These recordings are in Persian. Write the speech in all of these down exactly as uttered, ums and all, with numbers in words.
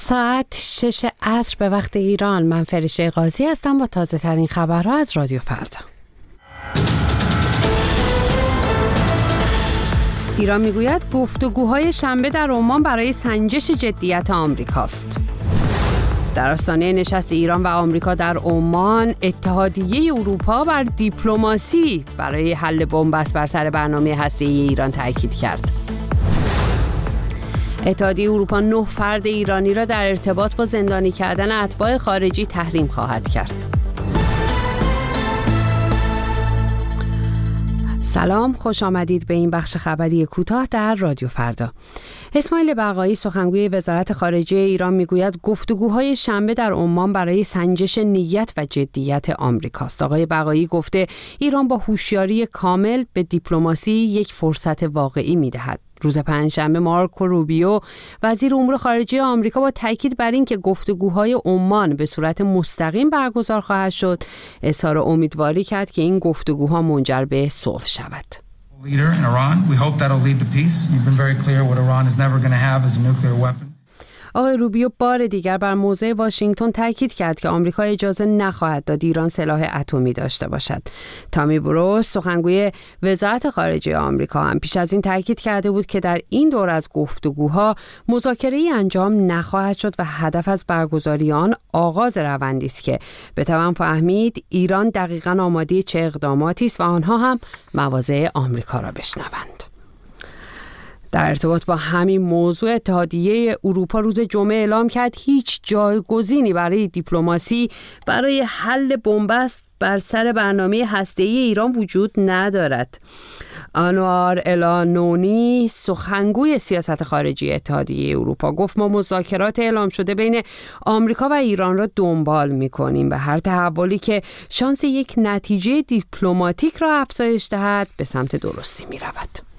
ساعت شش عصر به وقت ایران. من فرشته قاضی هستم با تازه ترین خبرها از رادیو فردا. ایران میگوید گفتگوهای شنبه در عمان برای سنجش جدیت آمریکاست. در آستانه نشست ایران و آمریکا در عمان، اتحادیه اروپا بر دیپلماسی برای حل بنبست بر سر برنامه هسته‌ای ایران تاکید کرد. اتحادیه اروپا نه فرد ایرانی را در ارتباط با زندانی کردن اتباع خارجی تحریم خواهد کرد. سلام، خوش آمدید به این بخش خبری کوتاه در رادیو فردا. اسماعیل بقایی سخنگوی وزارت خارجه ایران میگوید گفتگوهای شنبه در عمان برای سنجش نیت و جدیت آمریکاست. آقای بقایی گفته ایران با هوشیاری کامل به دیپلماسی یک فرصت واقعی میدهد. روز پنجشنبه مارکو روبیو وزیر امور خارجه آمریکا با تاکید بر این که گفتگوهای عمان به صورت مستقیم برگزار خواهد شد، اظهار امیدواری کرد که این گفتگوها منجر به صلح شود. Leader in Iran, we hope that'll lead to peace. You've been very clear what Iran is never going to have is a nuclear weapon. آقای روبیو بار دیگر بر موضع واشنگتن تاکید کرد که آمریکا اجازه نخواهد داد ایران سلاح اتمی داشته باشد. تامی بروس سخنگوی وزارت خارجه آمریکا هم پیش از این تاکید کرده بود که در این دور از گفتگوها مذاکره‌ای انجام نخواهد شد و هدف از برگزاری آن آغاز روندی است که بتوان فهمید ایران دقیقاً آماده چه اقداماتی است و آنها هم مواضع آمریکا را بشنوند. در ارتباط با همین موضوع اتحادیه اروپا روز جمعه اعلام کرد هیچ جایگزینی برای دیپلماسی برای حل بنبست بر سر برنامه هسته‌ای ایران وجود ندارد. انوار الانونی سخنگوی سیاست خارجی اتحادیه اروپا گفت ما مذاکرات اعلام شده بین آمریکا و ایران را دنبال می‌کنیم و هر تحولی که شانس یک نتیجه دیپلماتیک را افزایش دهد به سمت درستی می‌رود.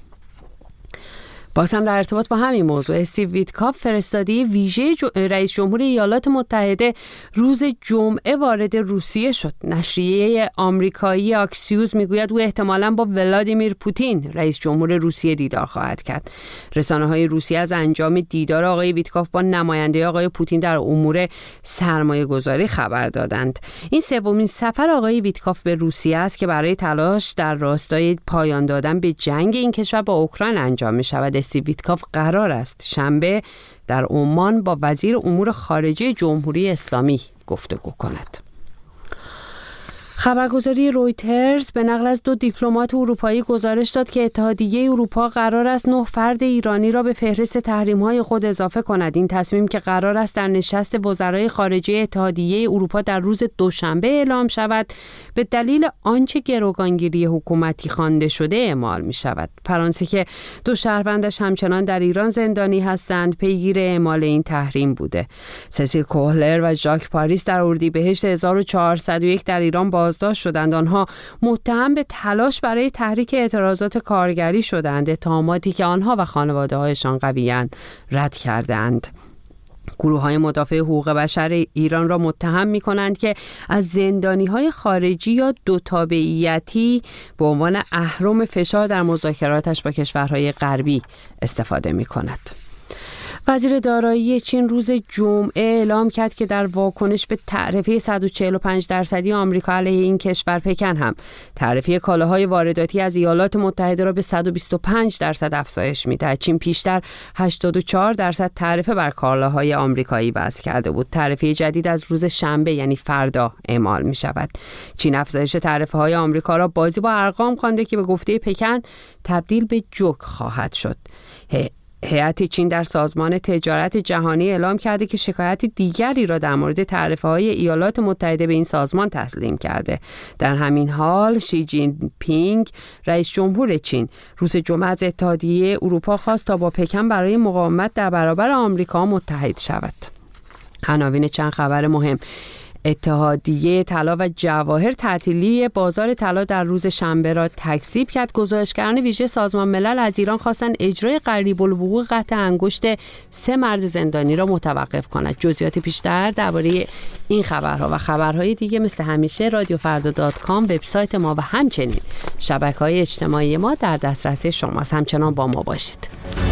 باز هم در ارتباط با همین موضوع استیو ویتکاف فرستادی ویژه جو... رئیس جمهور ایالات متحده روز جمعه وارد روسیه شد. نشریه آمریکایی آکسیوس میگوید او احتمالاً با ولادیمیر پوتین رئیس جمهور روسیه دیدار خواهد کرد. رسانه‌های روسیه از انجام دیدار آقای ویتکاف با نماینده آقای پوتین در امور سرمایه‌گذاری خبر دادند. این سومین سفر آقای ویتکاف به روسیه است که برای تلاش در راستای پایان دادن به جنگ این کشور با اوکراین انجام می‌شود. استیو ویتکاف قرار است شنبه در عمان با وزیر امور خارجه جمهوری اسلامی گفتگو کند. خبرگزاری رویترز به نقل از دو دیپلمات اروپایی گزارش داد که اتحادیه اروپا قرار است نه فرد ایرانی را به فهرست تحریم‌های خود اضافه کند. این تصمیم که قرار است در نشست وزرای خارجه اتحادیه اروپا در روز دوشنبه اعلام شود، به دلیل آنچه گروگانگیری حکومتی خوانده شده اعمال می شود. فرانسه که دو شهروندش همچنان در ایران زندانی هستند، پیگیر اعمال این تحریم بوده. سسیل کوهلر و ژاک پاریس در اردیبهشت هزار و چهارصد و یک در ایران باز بازداشت شدند. آنها متهم به تلاش برای تحریک اعتراضات کارگری شدند، اتهاماتی که آنها و خانواده‌هایشان قویاً رد کردند. گروه‌های مدافع حقوق بشر ایران را متهم می‌کنند که از زندانی‌های خارجی یا دو تابعیتی به عنوان اهرم فشار در مذاکراتش با کشورهای غربی استفاده می‌کند. وزیر دارایی چین روز جمعه اعلام کرد که در واکنش به تعرفه صد و چهل و پنج درصدی آمریکا علیه این کشور، پکن هم تعرفه کالاهای وارداتی از ایالات متحده را به صد و بیست و پنج درصد افزایش می‌دهد. چین پیشتر هشتاد و چهار درصد تعرفه بر کالاهای آمریکایی وضع کرده بود. تعرفه جدید از روز شنبه یعنی فردا اعمال می‌شود. چین افزایش تعرفه‌های آمریکا را بازی با ارقام خوانده که به گفته پکن تبدیل به جوک خواهد شد. هیئت چین در سازمان تجارت جهانی اعلام کرده که شکایت دیگری را در مورد تعرفه‌های ایالات متحده به این سازمان تسلیم کرده. در همین حال شی جین پینگ رئیس جمهور چین روز جمعه از اتحادیه اروپا خواست تا با پکن برای مقاومت در برابر آمریکا متحد شود. عناوین چند خبر مهم: اتحادیه طلا و جواهر تعطیلی بازار طلا در روز شنبه را تکذیب کرد. گزارشگران ویژه سازمان ملل از ایران خواستند اجرای قریب الوقوع قطع انگشت سه مرد زندانی را متوقف کند. جزئیات بیشتر درباره این خبرها و خبرهای دیگه مثل همیشه رادیو فردا دات کام وبسایت ما و همچنین شبکه‌های اجتماعی ما در دسترس شماست. همچنان با ما باشید.